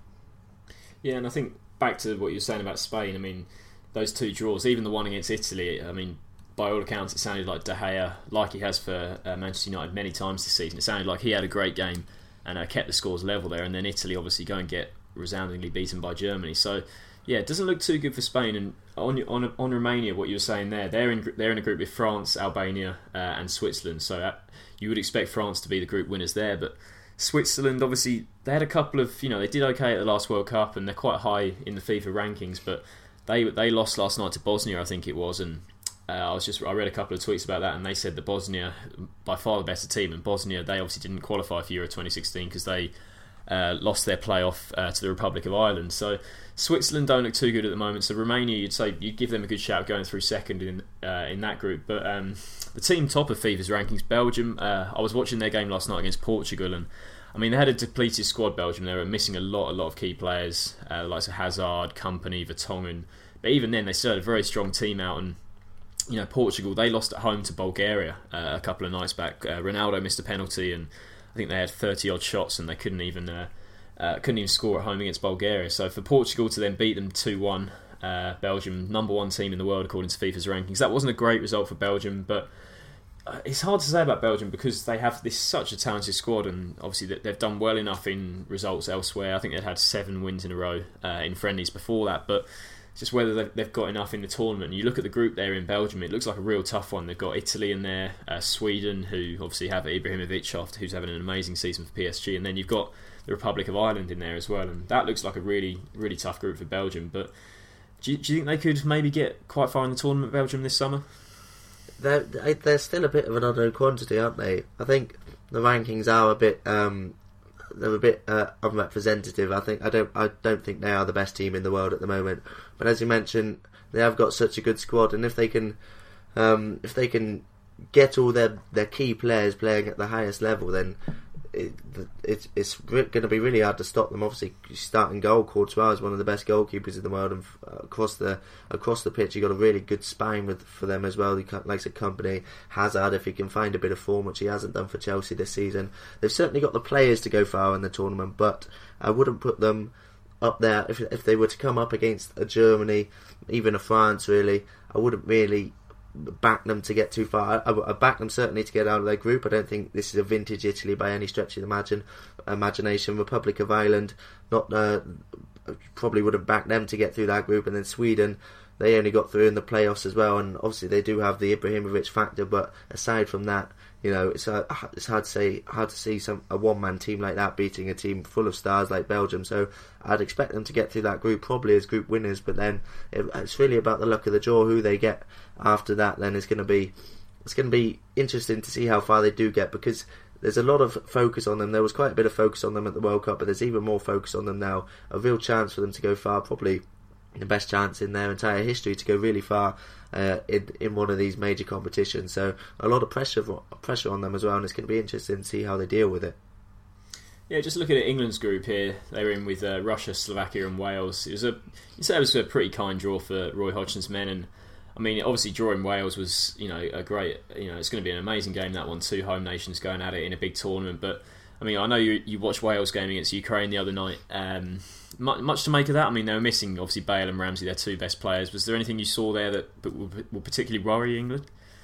Yeah, and I think back to what you were saying about Spain, I mean, those two draws, even the one against Italy, I mean, by all accounts, it sounded like De Gea, like he has for uh, Manchester United many times this season, it sounded like he had a great game and uh, kept the scores level there, and then Italy obviously go and get resoundingly beaten by Germany. So yeah, it doesn't look too good for Spain. And on on, on Romania, what you were saying there, they're in they're in a group with France, Albania, uh, and Switzerland. So uh, you would expect France to be the group winners there, but Switzerland, obviously, they had a couple of, you know, they did okay at the last World Cup, and they're quite high in the FIFA rankings, but they they lost last night to Bosnia, I think it was, and uh, I was just I read a couple of tweets about that, and they said that Bosnia, by far the better team, and Bosnia, they obviously didn't qualify for Euro twenty sixteen because they uh, lost their playoff uh, to the Republic of Ireland. So Switzerland don't look too good at the moment. So Romania, you'd say you'd give them a good shout going through second in uh, in that group, but um, the team top of FIFA's rankings, Belgium. Uh, I was watching their game last night against Portugal, and I mean, they had a depleted squad, Belgium. They were missing a lot, a lot of key players, uh, like Hazard, Kompany, Vertonghen. But even then, they still had a very strong team out. And you know, Portugal, they lost at home to Bulgaria uh, a couple of nights back. Uh, Ronaldo missed a penalty, and I think they had thirty odd shots, and they couldn't even uh, uh, couldn't even score at home against Bulgaria. So for Portugal to then beat them two one, uh, Belgium, number one team in the world according to FIFA's rankings, that wasn't a great result for Belgium, but it's hard to say about Belgium because they have this such a talented squad, and obviously they've done well enough in results elsewhere. I think they'd had seven wins in a row uh, in friendlies before that, but it's just whether they've got enough in the tournament. You look at the group there in Belgium, it looks like a real tough one. They've got Italy in there, uh, Sweden, who obviously have Ibrahimovic, after who's having an amazing season for P S G, and then you've got the Republic of Ireland in there as well, and that looks like a really, really tough group for Belgium. But do you, do you think they could maybe get quite far in the tournament, Belgium, this summer? They're, they're still a bit of an unknown quantity, aren't they? I think the rankings are a bit um, they're a bit uh, unrepresentative. I think I don't I don't think they are the best team in the world at the moment. But as you mentioned, they have got such a good squad, and if they can um, if they can get all their their key players playing at the highest level, then It, it, it's going to be really hard to stop them. Obviously, starting goal, Courtois is one of the best goalkeepers in the world, and uh, across the across the pitch, you got a really good spine with for them as well. He likes a company. Hazard, if he can find a bit of form, which he hasn't done for Chelsea this season, they've certainly got the players to go far in the tournament. But I wouldn't put them up there if if they were to come up against a Germany, even a France. Really, I wouldn't really back them to get too far. I, I back them certainly to get out of their group. I don't think this is a vintage Italy by any stretch of the imagine, imagination. Republic of Ireland, not uh, probably wouldn't back them to get through that group. And then Sweden, they only got through in the playoffs as well. And obviously they do have the Ibrahimovic factor, but aside from that, you know, it's uh, it's hard to say hard to see some a one man team like that beating a team full of stars like Belgium. So I'd expect them to get through that group probably as group winners. But then it, it's really about the luck of the draw. Who they get after that, then it's going to be it's going to be interesting to see how far they do get, because there's a lot of focus on them. There was quite a bit of focus on them at the World Cup, but there's even more focus on them now. A real chance for them to go far, probably the best chance in their entire history to go really far uh, in in one of these major competitions. So a lot of pressure pressure on them as well, and it's going to be interesting to see how they deal with it. Yeah, just looking at England's group here, they were in with uh, Russia, Slovakia, and Wales. It was a you say it was a pretty kind draw for Roy Hodgson's men, and I mean, obviously drawing Wales was, you know, a great, you know, it's going to be an amazing game, that one. Two home nations going at it in a big tournament. But I mean, I know you you watched Wales game against Ukraine the other night. Um, much, much to make of that. I mean, they were missing obviously Bale and Ramsey, their two best players. Was there anything you saw there that would, would particularly worry England?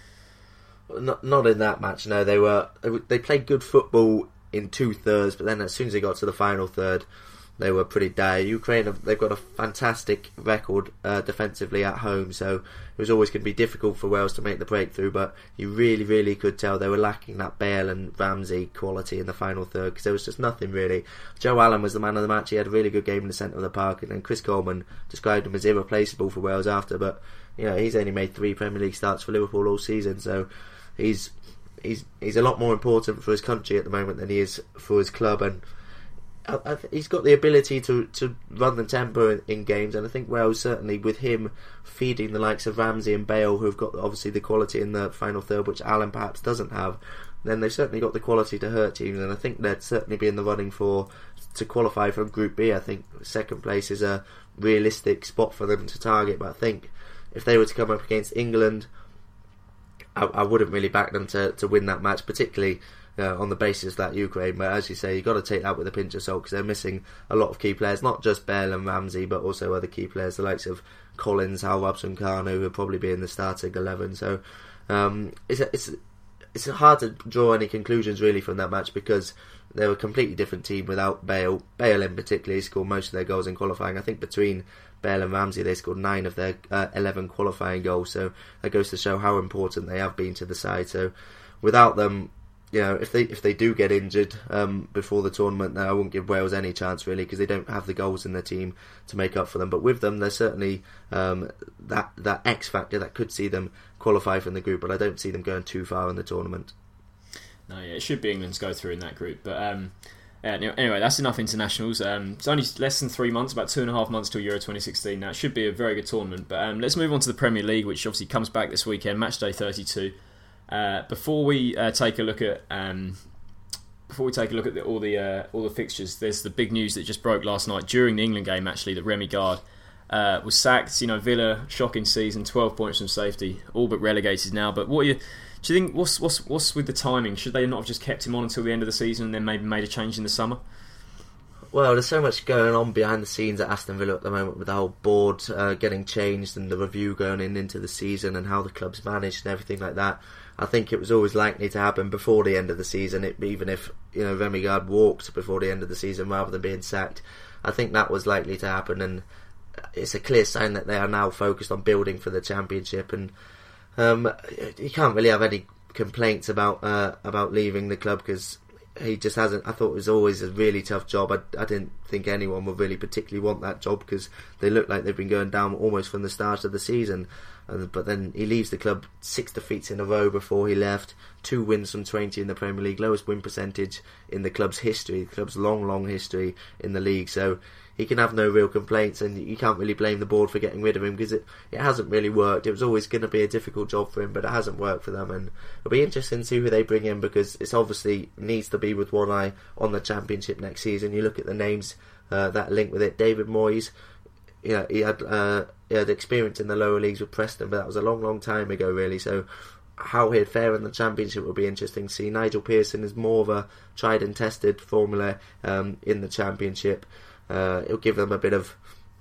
Not not in that match. No, they were they played good football in two thirds, but then as soon as they got to the final third, they were pretty dire. Ukraine, they've got a fantastic record uh, defensively at home, so it was always going to be difficult for Wales to make the breakthrough, but you really, really could tell they were lacking that Bale and Ramsey quality in the final third, because there was just nothing really. Joe Allen was the man of the match. He had a really good game in the centre of the park, and then Chris Coleman described him as irreplaceable for Wales after, but you know, he's only made three Premier League starts for Liverpool all season, so he's he's he's a lot more important for his country at the moment than he is for his club, and I, I th- he's got the ability to, to run the tempo in, in games, and I think Wales certainly, with him feeding the likes of Ramsey and Bale, who've got obviously the quality in the final third, which Allen perhaps doesn't have, then they've certainly got the quality to hurt teams, and I think they'd certainly be in the running for to qualify from Group B. I think second place is a realistic spot for them to target, but I think if they were to come up against England, I, I wouldn't really back them to, to win that match, particularly Uh, on the basis that Ukraine, but as you say, you've got to take that with a pinch of salt, because they're missing a lot of key players, not just Bale and Ramsey, but also other key players, the likes of Collins, Hal Robson, Kanu, who will probably be in the starting eleven. So um, it's it's it's hard to draw any conclusions really from that match, because they were a completely different team without Bale. Bale in particular scored most of their goals in qualifying. I think between Bale and Ramsey, they scored nine of their uh, eleven qualifying goals. So that goes to show how important they have been to the side. So without them, you know, if they if they do get injured um, before the tournament, then I wouldn't give Wales any chance really, because they don't have the goals in their team to make up for them. But with them, there's certainly um, that that X factor that could see them qualify from the group, but I don't see them going too far in the tournament. No, yeah, it should be England to go through in that group. But um, yeah, anyway, that's enough internationals. Um, it's only less than three months, about two and a half months till Euro twenty sixteen. Now, it should be a very good tournament. But um, let's move on to the Premier League, which obviously comes back this weekend, match day thirty-two. Uh, before we uh, take a look at um, before we take a look at the, all the uh, all the fixtures, there's the big news that just broke last night during the England game. Actually, that Remy Gard uh, was sacked. You know, Villa, shocking season, twelve points from safety, all but relegated now. But what are you, do you think? What's what's what's with the timing? Should they not have just kept him on until the end of the season and then maybe made a change in the summer? Well, there's so much going on behind the scenes at Aston Villa at the moment, with the whole board uh, getting changed and the review going in into the season and how the club's managed and everything like that. I think it was always likely to happen before the end of the season, it, even if you know Remy Gard walked before the end of the season rather than being sacked. I think that was likely to happen, and it's a clear sign that they are now focused on building for the Championship. And um, you can't really have any complaints about uh, about leaving the club, because he just hasn't. I thought it was always a really tough job. I, I didn't think anyone would really particularly want that job, because they look like they've been going down almost from the start of the season. and, but then he leaves the club six defeats in a row before he left, two wins from twenty in the Premier League, lowest win percentage in the club's history, the club's long, long history in the league. So he can have no real complaints, and you can't really blame the board for getting rid of him, because it, it hasn't really worked. It was always going to be a difficult job for him, but it hasn't worked for them, and it'll be interesting to see who they bring in, because it's obviously needs to be with one eye on the Championship next season. You look at the names uh, that link with it. David Moyes, you know, he had uh, he had experience in the lower leagues with Preston, but that was a long, long time ago, really. So how he'd fare in the Championship will be interesting to see. Nigel Pearson is more of a tried and tested formula um, in the Championship. Uh, it'll give them a bit of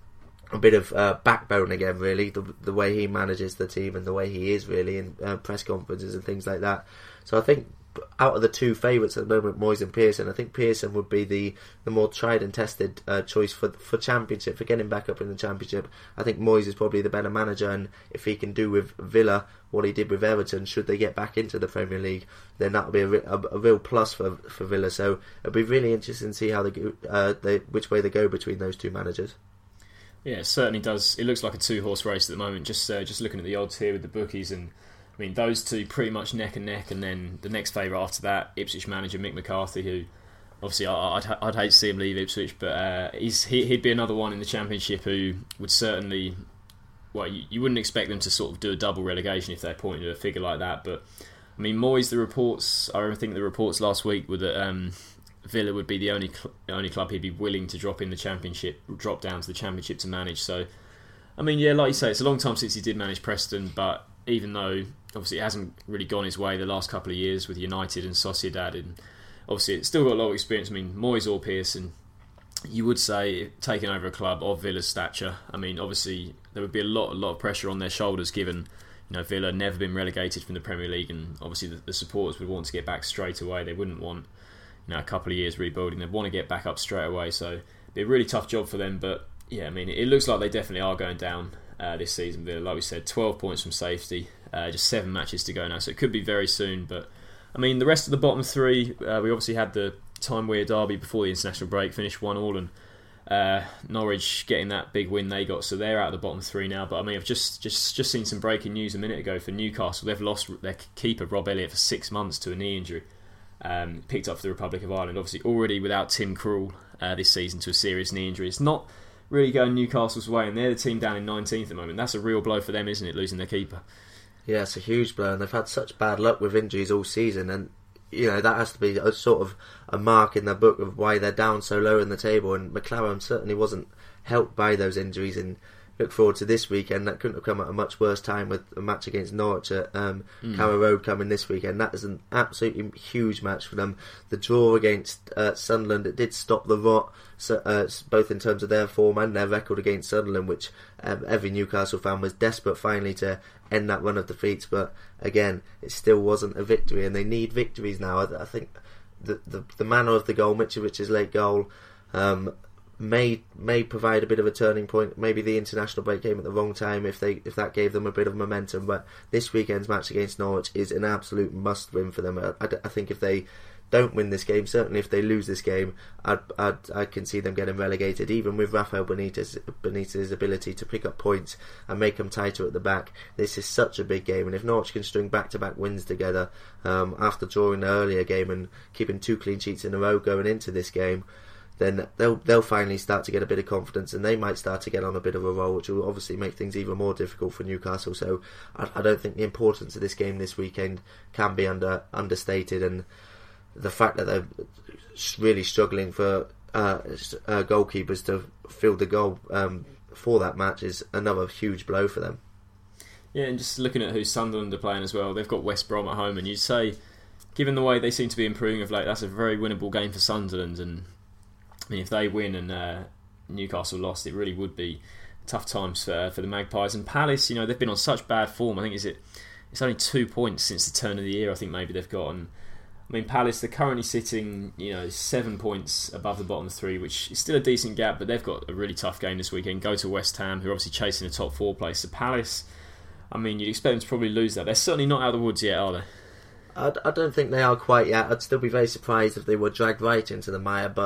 a bit of uh, backbone again, really, the, the way he manages the team and the way he is, really, in uh, press conferences and things like that. So I think out of the two favourites at the moment, Moyes and Pearson, I think Pearson would be the, the more tried and tested uh, choice for for Championship, for getting back up in the Championship. I think Moyes is probably the better manager, and if he can do with Villa what he did with Everton, should they get back into the Premier League, then that'll be a, a, a real plus for for Villa. So it'll be really interesting to see how they, uh, they which way they go between those two managers. Yeah, it certainly does. It looks like a two-horse race at the moment. Just uh, just looking at the odds here with the bookies, and I mean, those two pretty much neck and neck, and then the next favourite after that, Ipswich manager Mick McCarthy, who obviously I'd, I'd hate to see him leave Ipswich, but uh, he's, he, he'd be another one in the Championship who would certainly, well, you, you wouldn't expect them to sort of do a double relegation if they're pointing to a figure like that. But I mean, Moyes, the reports, I think the reports last week were that um, Villa would be the only cl- only club he'd be willing to drop in the Championship, drop down to the Championship to manage. So, I mean, yeah, like you say, it's a long time since he did manage Preston, but even though obviously it hasn't really gone his way the last couple of years with United and Sociedad, and obviously it's still got a lot of experience. I mean, Moyes or Pearson, you would say, taking over a club of Villa's stature, I mean, obviously there would be a lot, a lot of pressure on their shoulders, given, you know, Villa never been relegated from the Premier League, and obviously the, the supporters would want to get back straight away. They wouldn't want, you know, a couple of years rebuilding. They'd want to get back up straight away. So it'd be a really tough job for them. But yeah, I mean, it looks like they definitely are going down uh, this season. Villa, like we said, twelve points from safety. Uh, just seven matches to go now, so it could be very soon. But I mean, the rest of the bottom three, uh, we obviously had the Time Weir derby before the international break, finished one all, and uh, Norwich getting that big win they got, so they're out of the bottom three now. But I mean, I've just just just seen some breaking news a minute ago for Newcastle. They've lost their keeper Rob Elliott for six months to a knee injury, um, picked up for the Republic of Ireland. Obviously, already without Tim Krul uh, this season to a serious knee injury. It's not really going Newcastle's way, and they're the team down in nineteenth at the moment. That's a real blow for them, isn't it, losing their keeper? Yeah, it's a huge blow, and they've had such bad luck with injuries all season, and you know that has to be a sort of a mark in their book of why they're down so low in the table. And McLaren certainly wasn't helped by those injuries, and look forward to this weekend. That couldn't have come at a much worse time with a match against Norwich at um, mm. Carrow Road coming this weekend. That is an absolutely huge match for them. The draw against uh, Sunderland, it did stop the rot, so, uh, both in terms of their form and their record against Sunderland, which um, every Newcastle fan was desperate finally to end that run of defeats. But again, it still wasn't a victory, and they need victories now. I, I think the, the the manner of the goal, Mitrovic's late goal, um, may may provide a bit of a turning point. Maybe the international break came at the wrong time if they if that gave them a bit of momentum. But this weekend's match against Norwich is an absolute must win for them. I, I, I think if they don't win this game, certainly if they lose this game, I'd, I'd, I can see them getting relegated, even with Rafael Benitez, Benitez's ability to pick up points and make them tighter at the back. This is such a big game, and if Norwich can string back-to-back wins together um, after drawing the earlier game and keeping two clean sheets in a row going into this game, then they'll they'll finally start to get a bit of confidence, and they might start to get on a bit of a roll, which will obviously make things even more difficult for Newcastle. So I, I don't think the importance of this game this weekend can be under understated, and the fact that they're really struggling for uh, uh, goalkeepers to field the goal um, for that match is another huge blow for them. Yeah, and just looking at who Sunderland are playing as well, they've got West Brom at home, and you'd say, given the way they seem to be improving of late, that's a very winnable game for Sunderland. And I mean, if they win and uh, Newcastle lost, it really would be tough times for for the Magpies. And Palace, you know, they've been on such bad form. I think is it it's only two points since the turn of the year. I think maybe they've gotten. I mean, Palace, they're currently sitting, you know, seven points above the bottom three, which is still a decent gap, but they've got a really tough game this weekend. Go to West Ham, who are obviously chasing a top four place. So Palace, I mean, you'd expect them to probably lose that. They're certainly not out of the woods yet, are they? I, I don't think they are quite yet. I'd still be very surprised if they were dragged right into the mire, but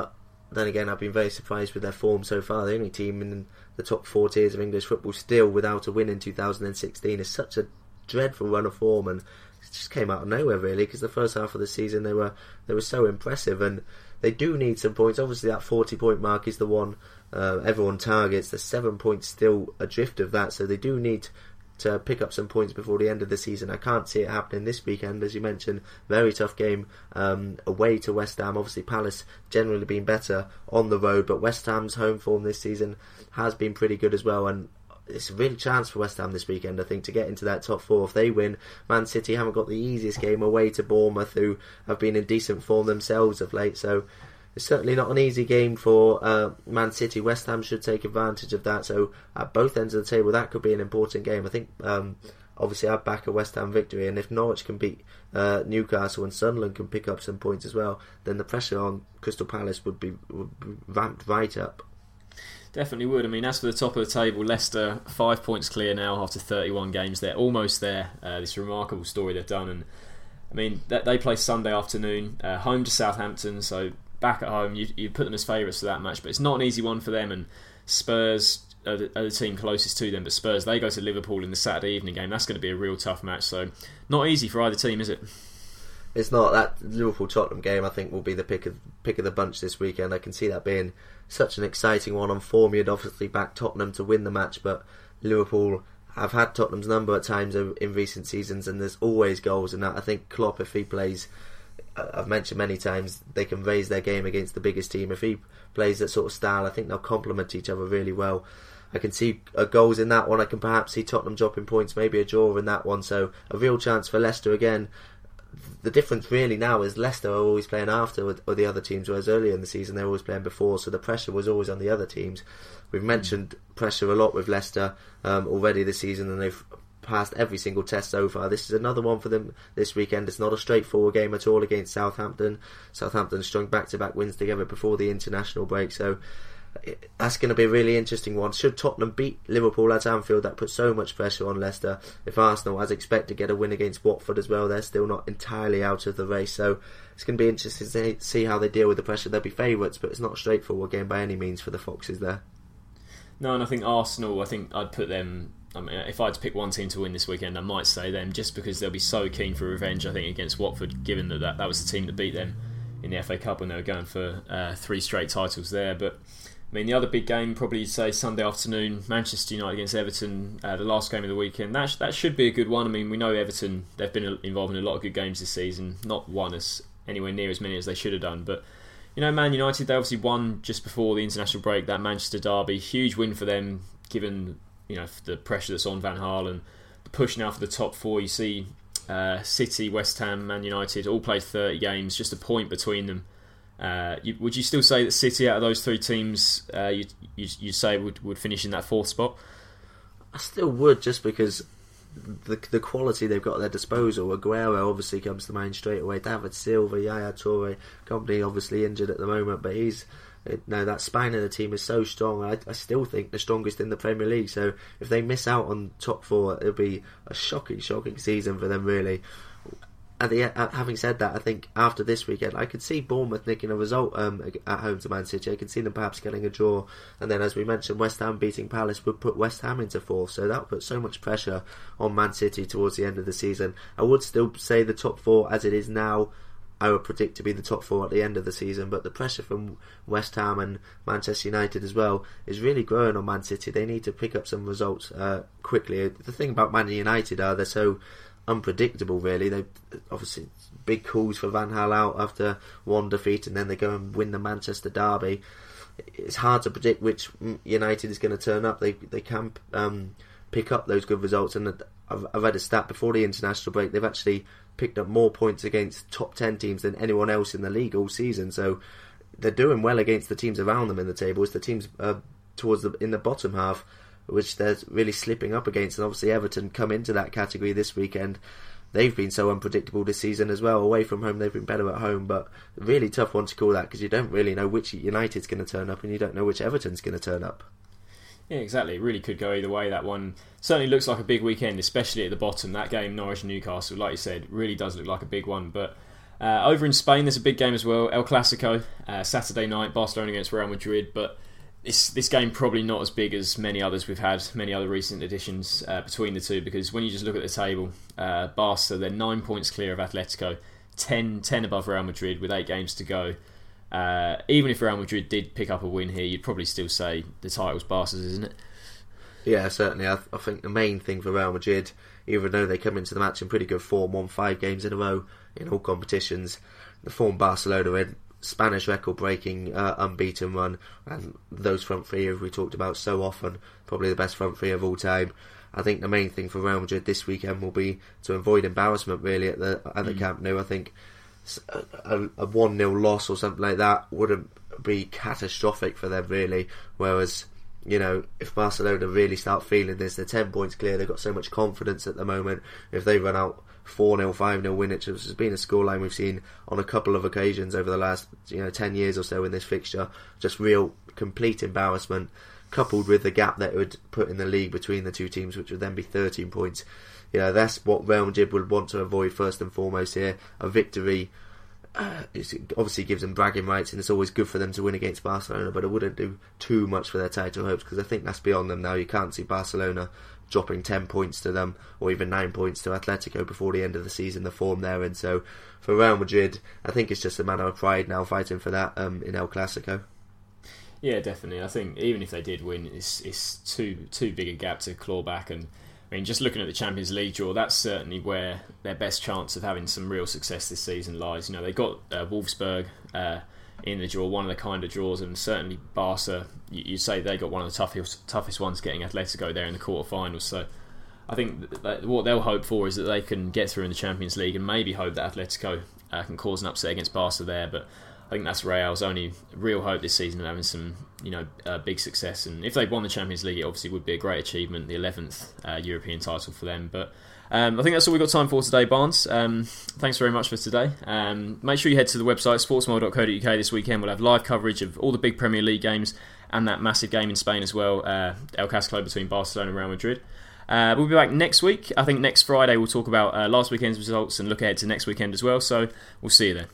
then again, I've been very surprised with their form so far. The only team in the top four tiers of English football still without a win in two thousand sixteen is such a dreadful run of form, and it just came out of nowhere really, because the first half of the season they were they were so impressive, and they do need some points. Obviously that forty point mark is the one uh, everyone targets. There's seven points still adrift of that, so they do need to pick up some points before the end of the season. I can't see it happening this weekend, as you mentioned. Very tough game um, away to West Ham. Obviously Palace generally been better on the road, but West Ham's home form this season has been pretty good as well, and it's a real chance for West Ham this weekend, I think, to get into that top four. If they win, Man City haven't got the easiest game away to Bournemouth, who have been in decent form themselves of late, so it's certainly not an easy game for uh, Man City. West Ham should take advantage of that, so at both ends of the table that could be an important game. I think um, obviously I'd back a West Ham victory, and if Norwich can beat uh, Newcastle and Sunderland can pick up some points as well, then the pressure on Crystal Palace would be, would be ramped right up. Definitely would. I mean, as for the top of the table, Leicester five points clear now after thirty-one games. They're almost there. Uh, this remarkable story they've done, and I mean they play Sunday afternoon, uh, home to Southampton. So back at home, you you put them as favourites for that match, but it's not an easy one for them. And Spurs are the, are the team closest to them, but Spurs they go to Liverpool in the Saturday evening game. That's going to be a real tough match. So not easy for either team, is it? It's not. That Liverpool-Tottenham game, I think, will be the pick of pick of the bunch this weekend. I can see that being such an exciting one. On form, you'd obviously back Tottenham to win the match, but Liverpool have had Tottenham's number at times in recent seasons, and there's always goals in that. I think Klopp, if he plays, I've mentioned many times, they can raise their game against the biggest team. If he plays that sort of style, I think they'll complement each other really well. I can see uh, goals in that one. I can perhaps see Tottenham dropping points, maybe a draw in that one. So a real chance for Leicester again. The difference really now is Leicester are always playing after with, with the other teams, whereas earlier in the season they were always playing before, so the pressure was always on the other teams. We've mentioned pressure a lot with Leicester um, already this season, and they've passed every single test so far. This is another one for them this weekend. It's not a straightforward game at all against Southampton. Southampton strung back-to-back wins together before the international break, so that's going to be a really interesting one. Should Tottenham beat Liverpool at Anfield, that puts so much pressure on Leicester. If Arsenal, as expected, get a win against Watford as well, they're still not entirely out of the race, so it's going to be interesting to see how they deal with the pressure. They'll be favourites, but it's not a straightforward game by any means for the Foxes there. No, and I think Arsenal, I think I'd put them, I mean, if I had to pick one team to win this weekend, I might say them, just because they'll be so keen for revenge, I think, against Watford, given that that, that was the team that beat them in the F A Cup when they were going for uh, three straight titles there. But I mean, the other big game, probably say Sunday afternoon, Manchester United against Everton, uh, the last game of the weekend. That sh- that should be a good one. I mean, we know Everton, they've been involved in a lot of good games this season, not won as anywhere near as many as they should have done. But, you know, Man United, they obviously won just before the international break, that Manchester derby. Huge win for them, given, you know, the pressure that's on Van Gaal and the push now for the top four. You see uh, City, West Ham, Man United, all played thirty games, just a point between them. Uh, you, would you still say that City, out of those three teams, uh, you you you'd say would, would finish in that fourth spot? I still would, just because the the quality they've got at their disposal. Aguero obviously comes to mind straight away. David Silva, Yaya Toure, Company obviously injured at the moment, but he's no that spine of the team is so strong. I, I still think the strongest in the Premier League. So if they miss out on top four, it'll be a shocking, shocking season for them, really. At the, uh, having said that, I think after this weekend, I could see Bournemouth nicking a result um, at home to Man City. I could see them perhaps getting a draw, and then, as we mentioned, West Ham beating Palace would put West Ham into fourth. So that would put so much pressure on Man City towards the end of the season. I would still say the top four, as it is now, I would predict to be the top four at the end of the season. But the pressure from West Ham and Manchester United as well is really growing on Man City. They need to pick up some results uh, quickly. The thing about Man United are they're so unpredictable, really. They obviously big calls for Van Gaal out after one defeat, and then they go and win the Manchester derby. It's hard to predict which United is going to turn up. They they can um, pick up those good results, and I've, I've read a stat before the international break. They've actually picked up more points against top ten teams than anyone else in the league all season. So they're doing well against the teams around them in the table. It's the teams uh, towards the in the bottom half which they're really slipping up against, and obviously Everton come into that category this weekend. They've been so unpredictable this season as well. Away from home, they've been better at home, but a really tough one to call that, because you don't really know which United's going to turn up, and you don't know which Everton's going to turn up. Yeah, exactly. It really could go either way. That one certainly looks like a big weekend, especially at the bottom. That game, Norwich and Newcastle, like you said, really does look like a big one. But Uh, over in Spain, there's a big game as well, El Clasico, uh, Saturday night, Barcelona against Real Madrid, but this this game probably not as big as many others we've had, many other recent editions uh, between the two, because when you just look at the table, uh, Barca, they're nine points clear of Atletico, ten, ten above Real Madrid with eight games to go. Uh, even if Real Madrid did pick up a win here, you'd probably still say the title's Barca's, isn't it? Yeah, certainly. I, th- I think the main thing for Real Madrid, even though they come into the match in pretty good form, won five games in a row in all competitions, the form Barcelona in, Spanish record-breaking uh, unbeaten run, and those front three we talked about so often, probably the best front three of all time. I think the main thing for Real Madrid this weekend will be to avoid embarrassment really at the at the mm. Camp Nou. I think a, a one nil loss or something like that wouldn't be catastrophic for them really, whereas, you know, if Barcelona really start feeling this, they're ten points clear, they've got so much confidence at the moment. If they run out four nil, five nil win, which has been a scoreline we've seen on a couple of occasions over the last, you know, ten years or so in this fixture, just real complete embarrassment, coupled with the gap that it would put in the league between the two teams, which would then be thirteen points. You know, that's what Real Madrid would want to avoid first and foremost here. A victory uh, it obviously gives them bragging rights, and it's always good for them to win against Barcelona, but it wouldn't do too much for their title hopes, because I think that's beyond them now. You can't see Barcelona dropping ten points to them, or even nine points to Atletico before the end of the season, the form they're in. So for Real Madrid, I think it's just a matter of pride now, fighting for that um, in El Clasico. Yeah, definitely. I think even if they did win, it's it's too too big a gap to claw back. And I mean, just looking at the Champions League draw, that's certainly where their best chance of having some real success this season lies. You know, they got uh, Wolfsburg uh, in the draw, one of the kind of draws, and certainly Barca, you, you say they got one of the toughest toughest ones, getting Atletico there in the quarterfinals. So I think that what they'll hope for is that they can get through in the Champions League, and maybe hope that Atletico uh, can cause an upset against Barca there. But I think that's Real's only real hope this season of having some, you know, uh, big success. And if they won the Champions League, it obviously would be a great achievement, the eleventh uh, European title for them. But um, I think that's all we've got time for today, Barnes. Um, thanks very much for today. Um, make sure you head to the website, sportsmile dot co dot uk this weekend. We'll have live coverage of all the big Premier League games and that massive game in Spain as well, uh, El Clasico between Barcelona and Real Madrid. Uh, we'll be back next week. I think next Friday we'll talk about uh, last weekend's results and look ahead to next weekend as well. So we'll see you then.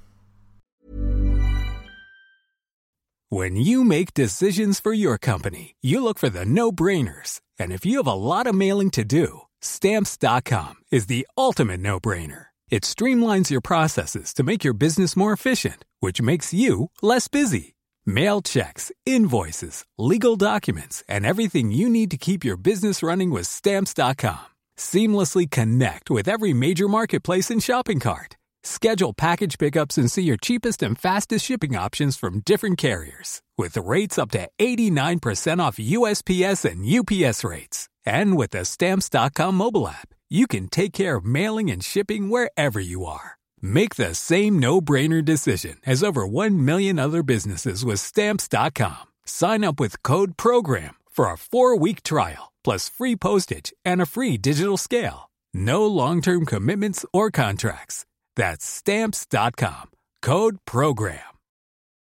When you make decisions for your company, you look for the no-brainers. And if you have a lot of mailing to do, Stamps dot com is the ultimate no-brainer. It streamlines your processes to make your business more efficient, which makes you less busy. Mail checks, invoices, legal documents, and everything you need to keep your business running with Stamps dot com. Seamlessly connect with every major marketplace and shopping cart. Schedule package pickups and see your cheapest and fastest shipping options from different carriers, with rates up to eighty-nine percent off U S P S and U P S rates. And with the Stamps dot com mobile app, you can take care of mailing and shipping wherever you are. Make the same no-brainer decision as over one million other businesses with Stamps dot com. Sign up with code PROGRAM for a four-week trial, plus free postage and a free digital scale. No long-term commitments or contracts. That's Stamps dot com. Code PROGRAM.